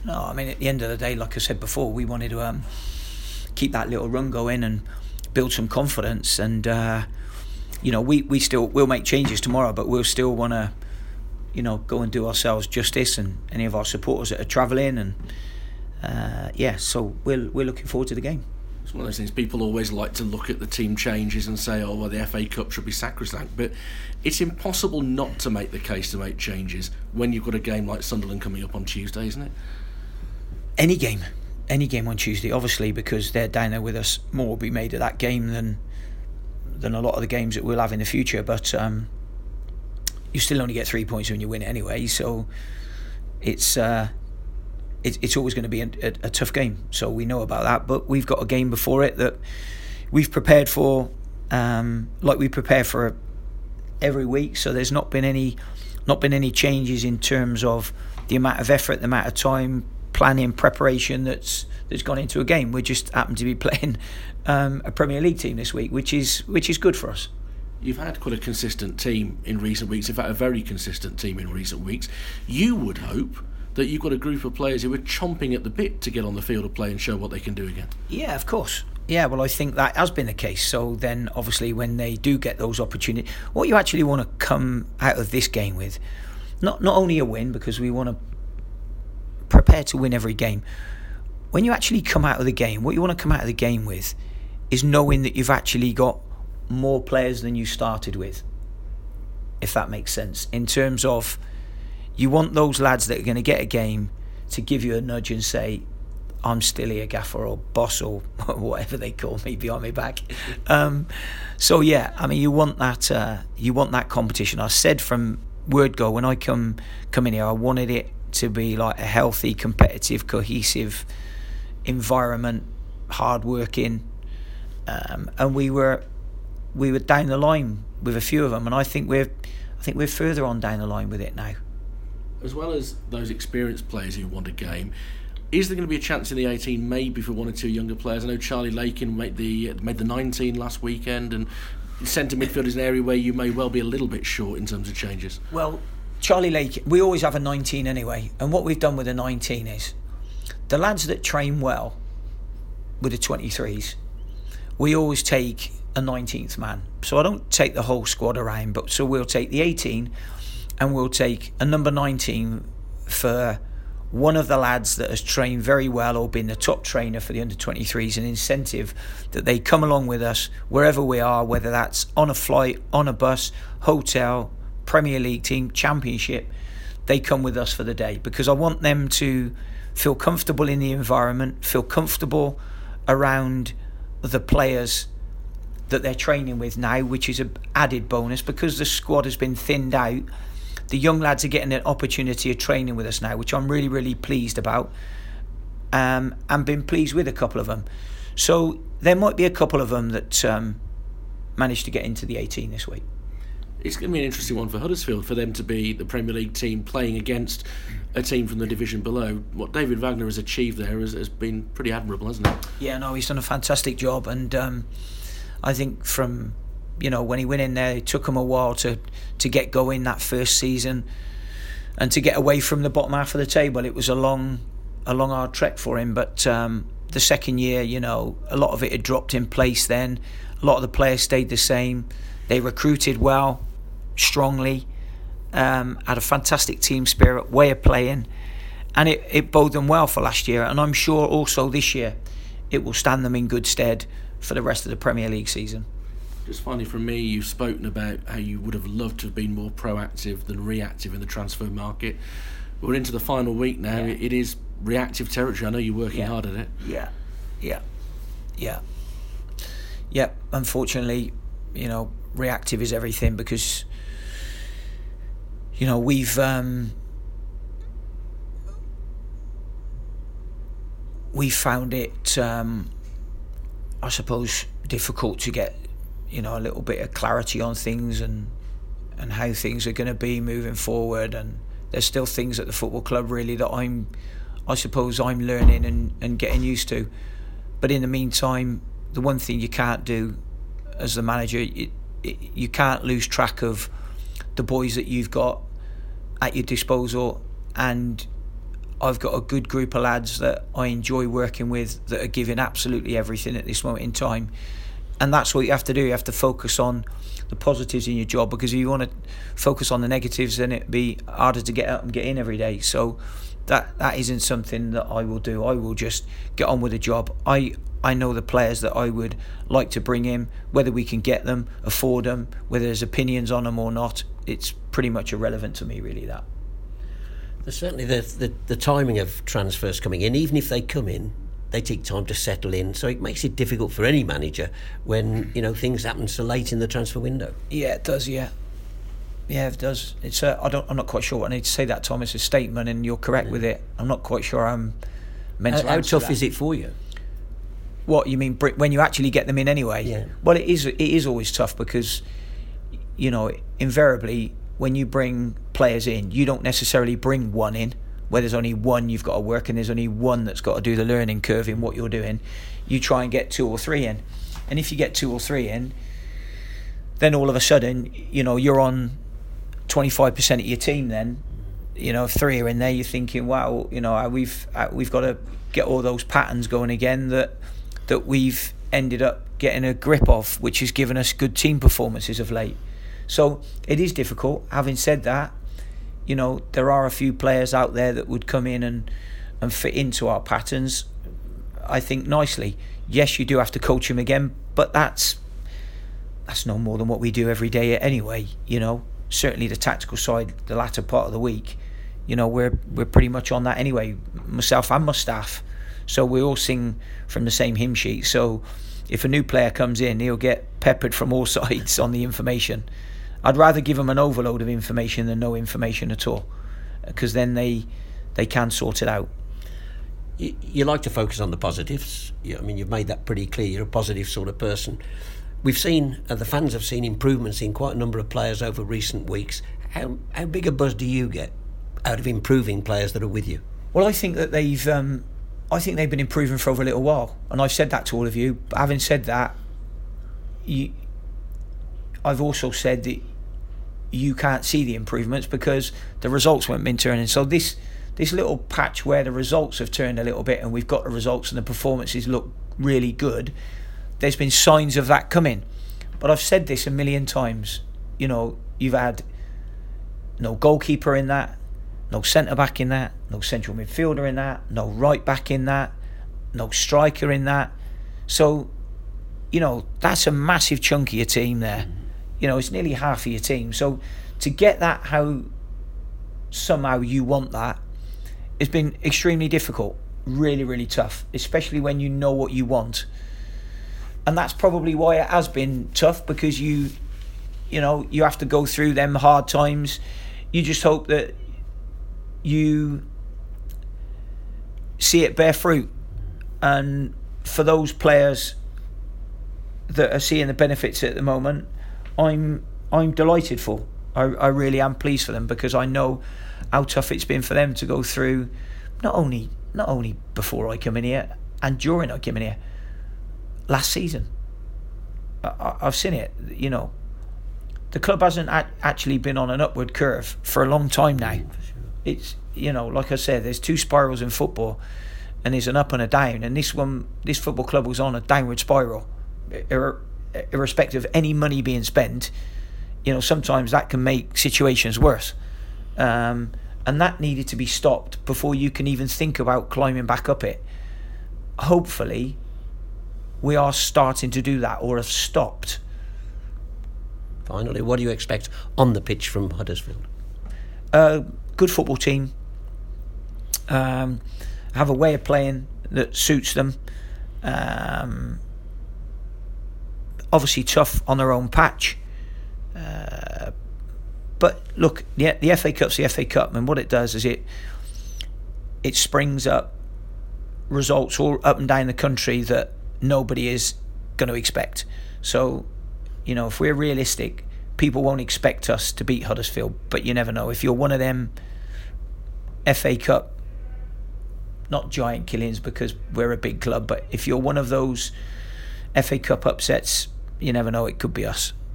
No, I mean, at the end of the day, like I said before, we wanted to keep that little run going and build some confidence. And we'll make changes tomorrow, but we'll still want to, go and do ourselves justice, and any of our supporters that are travelling, and so we're looking forward to the game. It's one of those things, people always like to look at the team changes and say, the FA Cup should be sacrosanct, but it's impossible not to make the case to make changes when you've got a game like Sunderland coming up on Tuesday, isn't it? Any game on Tuesday, obviously, because they're down there with us. More will be made of that game than a lot of the games that we'll have in the future, but you still only get 3 points when you win it anyway, so it's always going to be a tough game, so we know about that. But we've got a game before it that we've prepared for, like we prepare for every week. So there's not been any changes in terms of the amount of effort, the amount of time, planning, preparation that's gone into a game. We just happen to be playing a Premier League team this week, which is good for us. You've had quite a consistent team in recent weeks. In fact, a very consistent team in recent weeks. You would hope that you've got a group of players who are chomping at the bit to get on the field of play and show what they can do again. Yeah, of course. Yeah, well, I think that has been the case. So then, obviously, when they do get those opportunities, what you actually want to come out of this game with, not only a win, because we want to prepare to win every game. When you actually come out of the game, what you want to come out of the game with is knowing that you've actually got more players than you started with, if that makes sense. In terms of, you want those lads that are going to get a game to give you a nudge and say, I'm still here, gaffer, or boss, or whatever they call me behind my back. You want that competition. I said from word go, when I come in here, I wanted it to be like a healthy, competitive, cohesive environment, hard working, and we were down the line with a few of them, and I think we're further on down the line with it now. As well as those experienced players who want a game, is there going to be a chance in the 18 maybe for one or two younger players? I know Charlie Lakin made the 19 last weekend, and centre midfield is an area where you may well be a little bit short in terms of changes. Well, Charlie Lakin, we always have a 19 anyway, and what we've done with the 19 is the lads that train well with the 23s, we always take a 19th man. So I don't take the whole squad around, but so we'll take the 18 and we'll take a number 19 for one of the lads that has trained very well or been the top trainer for the under-23s, an incentive that they come along with us wherever we are, whether that's on a flight, on a bus, hotel, Premier League team, Championship, they come with us for the day, because I want them to feel comfortable in the environment, feel comfortable around the players that they're training with now, which is an added bonus because the squad has been thinned out. The young lads are getting an opportunity of training with us now, which I'm really, really pleased about, and been pleased with a couple of them. So there might be a couple of them that managed to get into the 18 this week. It's going to be an interesting one for Huddersfield, for them to be the Premier League team playing against a team from the division below. What David Wagner has achieved there has been pretty admirable, hasn't it? Yeah, no, he's done a fantastic job, and I think from when he went in there, it took him a while to get going that first season and to get away from the bottom half of the table. It was a long hard trek for him, but the second year, a lot of it had dropped in place then. A lot of the players stayed the same. They recruited well, strongly, had a fantastic team spirit, way of playing, and it bode them well for last year, and I'm sure also this year it will stand them in good stead for the rest of the Premier League season. Just finally from me, you've spoken about how you would have loved to have been more proactive than reactive in the transfer market. We're into the final week now. Yeah. It is reactive territory. I know you're working hard at it. Yeah. Unfortunately, reactive is everything, because we've found it I suppose difficult to get a little bit of clarity on things and how things are going to be moving forward, and there's still things at the football club really that I suppose I'm learning and getting used to. But in the meantime, the one thing you can't do as the manager, you can't lose track of the boys that you've got at your disposal, and I've got a good group of lads that I enjoy working with that are giving absolutely everything at this moment in time. And that's what you have to do. You have to focus on the positives in your job, because if you want to focus on the negatives, then it'd be harder to get out and get in every day. So that isn't something that I will do. I will just get on with the job. I know the players that I would like to bring in, whether we can get them, afford them, whether there's opinions on them or not. It's pretty much irrelevant to me, really, that. There's certainly the timing of transfers coming in, even if they come in, they take time to settle in, so it makes it difficult for any manager when things happen so late in the transfer window. Yeah, it does. Yeah, it does. It's I'm not quite sure what I need to say that, Tom. It's a statement, and you're correct with it. I'm not quite sure I'm meant to answer How tough that. is it for you? What you mean when you actually get them in anyway? Yeah. Well, it is always tough, because invariably when you bring players in, you don't necessarily bring one in. Where there's only one you've got to work, and there's only one that's got to do the learning curve in what you're doing, you try and get 2 or 3 in. And if you get 2 or 3 in, then all of a sudden, you're on 25% of your team then. If 3 are in there, you're thinking, wow, we've got to get all those patterns going again that we've ended up getting a grip of, which has given us good team performances of late. So it is difficult. Having said that, there are a few players out there that would come in and fit into our patterns, I think, nicely. Yes, you do have to coach them again, but that's no more than what we do every day anyway. Certainly the tactical side, the latter part of the week, we're pretty much on that anyway, myself and my staff. So we all sing from the same hymn sheet. So if a new player comes in, he'll get peppered from all sides on the information. I'd rather give them an overload of information than no information at all, because then they can sort it out. You like to focus on the positives. You've made that pretty clear. You're a positive sort of person. We've seen, the fans have seen improvements in quite a number of players over recent weeks. How big a buzz do you get out of improving players that are with you? Well, I think that they've been improving for over a little while, and I've said that to all of you. But having said that, I've also said that you can't see the improvements because the results weren't been turning. So this little patch where the results have turned a little bit, and we've got the results and the performances look really good, there's been signs of that coming. But I've said this a million times. You've had no goalkeeper in that, no centre-back in that, no central midfielder in that, no right-back in that, no striker in that. So, that's a massive chunk of your team there. It's nearly half of your team. So to get that how somehow you want that, it's been extremely difficult, really, really tough, especially when you know what you want. And that's probably why it has been tough, because you have to go through them hard times. You just hope that you see it bear fruit. And for those players that are seeing the benefits at the moment, I'm delighted for. I really am pleased for them, because I know how tough it's been for them to go through, not only before I come in here and during I came in here last season. I've seen it. The club hasn't actually been on an upward curve for a long time now. It's like I said, there's 2 spirals in football, and there's an up and a down, and this football club was on a downward spiral. Irrespective of any money being spent, sometimes that can make situations worse, and that needed to be stopped before you can even think about climbing back up it. Hopefully we are starting to do that, or have stopped. Finally, what do you expect on the pitch from Huddersfield? Good football team, have a way of playing that suits them. Obviously tough on their own patch, but look, the FA Cup's the FA Cup, and what it does is it springs up results all up and down the country that nobody is going to expect. So, if we're realistic, people won't expect us to beat Huddersfield, but you never know. If you're one of them FA Cup, not giant killings because we're a big club, but if you're one of those FA Cup upsets, you never know, it could be us.